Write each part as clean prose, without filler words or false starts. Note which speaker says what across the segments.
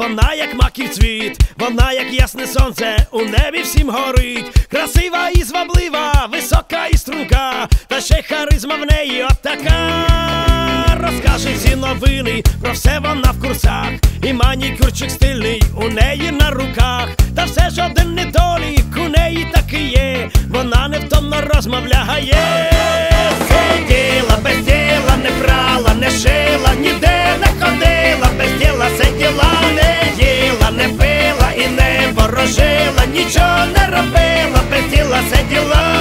Speaker 1: Вона як маків цвіт, вона як ясне сонце, у небі всім горить. Красива і зваблива, висока і струнка, та ще й харизма в неї отака. Розкаже всі новини, про все вона в курсах, і манікюрчик стильний у неї на руках. Та все ж один недолік у неї таки є, вона невтомно розмовляє. Сиділа без діла, не прала, не шила, ніде не ходила, без діла сиділа, не їла, не пила і не ворожила, нічого не робила, без діла сиділа.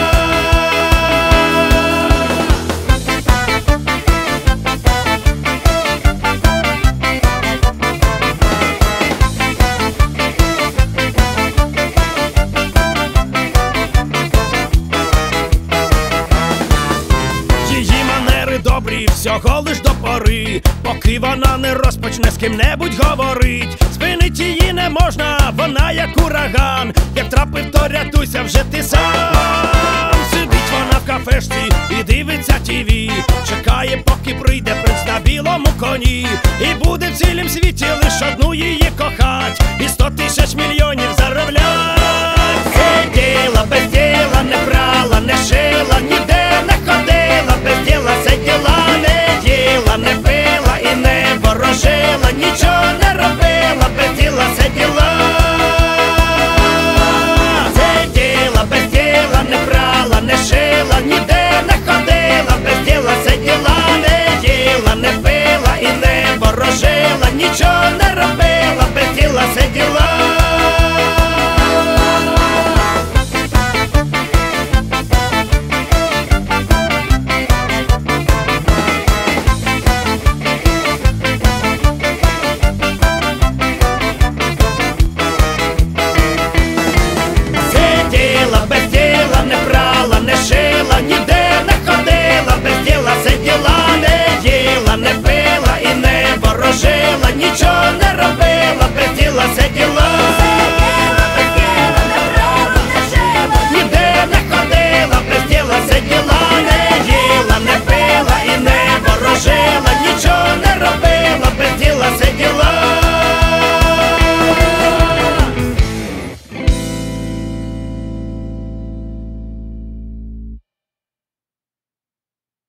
Speaker 1: Всього лиш до пори, поки вона не розпочне з ким-небудь говорить. Спинить її не можна, вона як ураган, як трапив, то рятуйся вже ти сам. Сидить вона в кафешці і дивиться ТВ, чекає, поки прийде принц на білому коні, і буде в цілім світі лиш одну її кохать, і 100 тисяч мільйонів зароблять. Сиділа без діла, не брала, не шила, ніде не ходила, без діла сиділа, не пила і не ворожила, нічого не робила, без діла сиділа. Сиділа без діла, не брала, не шила, ніде не ходила, без діла сиділа, не їла, не пила і не ворожила, нічого не робила, без діла сиділа. Нічого не робила.